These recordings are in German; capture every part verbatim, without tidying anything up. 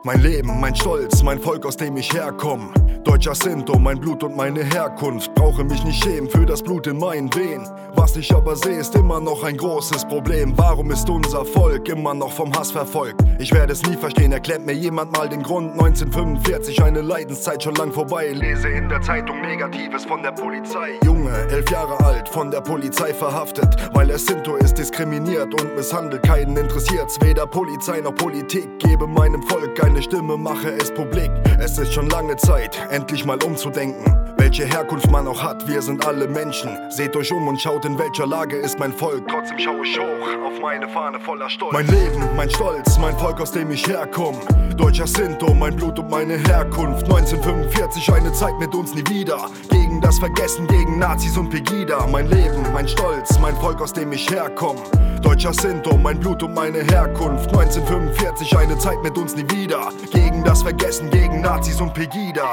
Mein Leben, mein Stolz, mein Volk, aus dem ich herkomme. Deutscher Sinto, mein Blut und meine Herkunft. Brauche mich nicht schämen für das Blut in meinen Venen. Was ich aber sehe, ist immer noch ein großes Problem. Warum ist unser Volk immer noch vom Hass verfolgt? Ich werde es nie verstehen, erklärt mir jemand mal den Grund. neunzehnhundertfünfundvierzig, eine Leidenszeit schon lang vorbei. Lese in der Zeitung Negatives von der Polizei. Junge, elf Jahre alt, von der Polizei verhaftet, weil er Sinto ist, diskriminiert und misshandelt. Keinen interessiert's, weder Polizei noch Politik. Gebe meinem Volk eine Stimme, mache es publik. Es ist schon lange Zeit, endlich mal umzudenken, welche Herkunft man auch hat, wir sind alle Menschen. Seht euch um und schaut, in welcher Lage ist mein Volk. Trotzdem schaue ich hoch auf meine Fahne voller Stolz. Mein Leben, mein Stolz, mein Volk, aus dem ich herkomme. Deutscher Sinto, mein Blut und meine Herkunft. neunzehnhundertfünfundvierzig, eine Zeit mit uns nie wieder. Gegen das Vergessen, gegen Nazis und Pegida. Mein Leben, mein Stolz, mein Volk, aus dem ich herkomme. Deutscher Sinto, mein Blut und meine Herkunft. neunzehnhundertfünfundvierzig, eine Zeit mit uns nie wieder. Gegen das Vergessen, gegen Nazis und Pegida.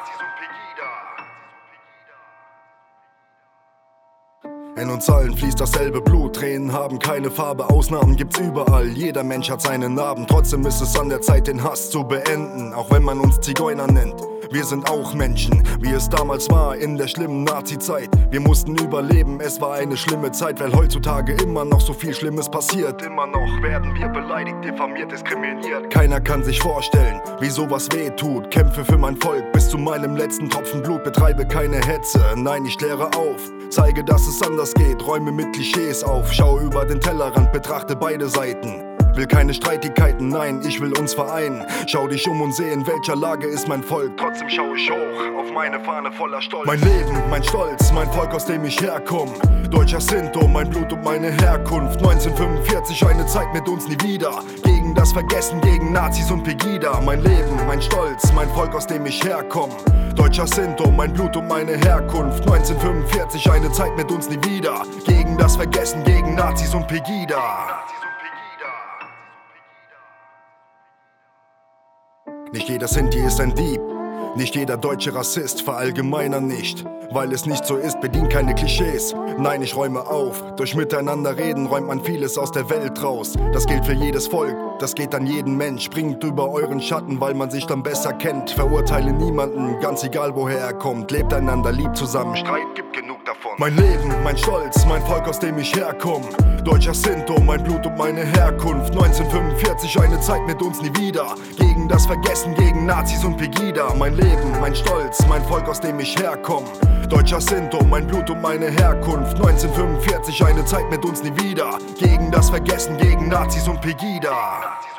In uns allen fließt dasselbe Blut, Tränen haben keine Farbe, Ausnahmen gibt's überall, jeder Mensch hat seine Narben. Trotzdem ist es an der Zeit, den Hass zu beenden, auch wenn man uns Zigeuner nennt. Wir sind auch Menschen, wie es damals war in der schlimmen Nazi-Zeit. Wir mussten überleben, es war eine schlimme Zeit, weil heutzutage immer noch so viel Schlimmes passiert. Immer noch werden wir beleidigt, diffamiert, diskriminiert. Keiner kann sich vorstellen, wie sowas weh tut. Kämpfe für mein Volk bis zu meinem letzten Tropfen Blut. Betreibe keine Hetze, nein, ich kläre auf. Zeige, dass es anders geht, räume mit Klischees auf. Schau über den Tellerrand, betrachte beide Seiten. Will keine Streitigkeiten, nein, ich will uns vereinen. Schau dich um und seh, in welcher Lage ist mein Volk. Trotzdem schau ich hoch auf meine Fahne voller Stolz. Mein Leben, mein Stolz, mein Volk, aus dem ich herkomme. Deutscher Sinto, mein Blut und meine Herkunft. neunzehnhundertfünfundvierzig, eine Zeit mit uns nie wieder. Gegen das Vergessen, gegen Nazis und Pegida. Mein Leben, mein Stolz, mein Volk, aus dem ich herkomme. Deutscher Sinto, mein Blut und meine Herkunft. neunzehnhundertfünfundvierzig, eine Zeit mit uns nie wieder. Gegen das Vergessen, gegen Nazis und Pegida. Nicht jeder Sinti ist ein Dieb, nicht jeder deutsche Rassist, verallgemeiner nicht. Weil es nicht so ist, bedient keine Klischees. Nein, ich räume auf. Durch Miteinander reden räumt man vieles aus der Welt raus. Das gilt für jedes Volk, das geht an jeden Mensch. Springt über euren Schatten, weil man sich dann besser kennt. Verurteile niemanden, ganz egal woher er kommt. Lebt einander, liebt zusammen, Streit gibt genug davon. Mein Leben, mein Stolz, mein Volk, aus dem ich herkomme. Deutscher Sinto, mein Blut und meine Herkunft. neunzehnhundertfünfundvierzig, eine Zeit mit uns nie wieder. Gegen das Vergessen, gegen Nazis und Pegida. Mein Leben, mein Stolz, mein Volk, aus dem ich herkomme. Deutscher Sinto, mein Blut und meine Herkunft. neunzehnhundertfünfundvierzig, eine Zeit mit uns nie wieder. Gegen das Vergessen, gegen Nazis und Pegida.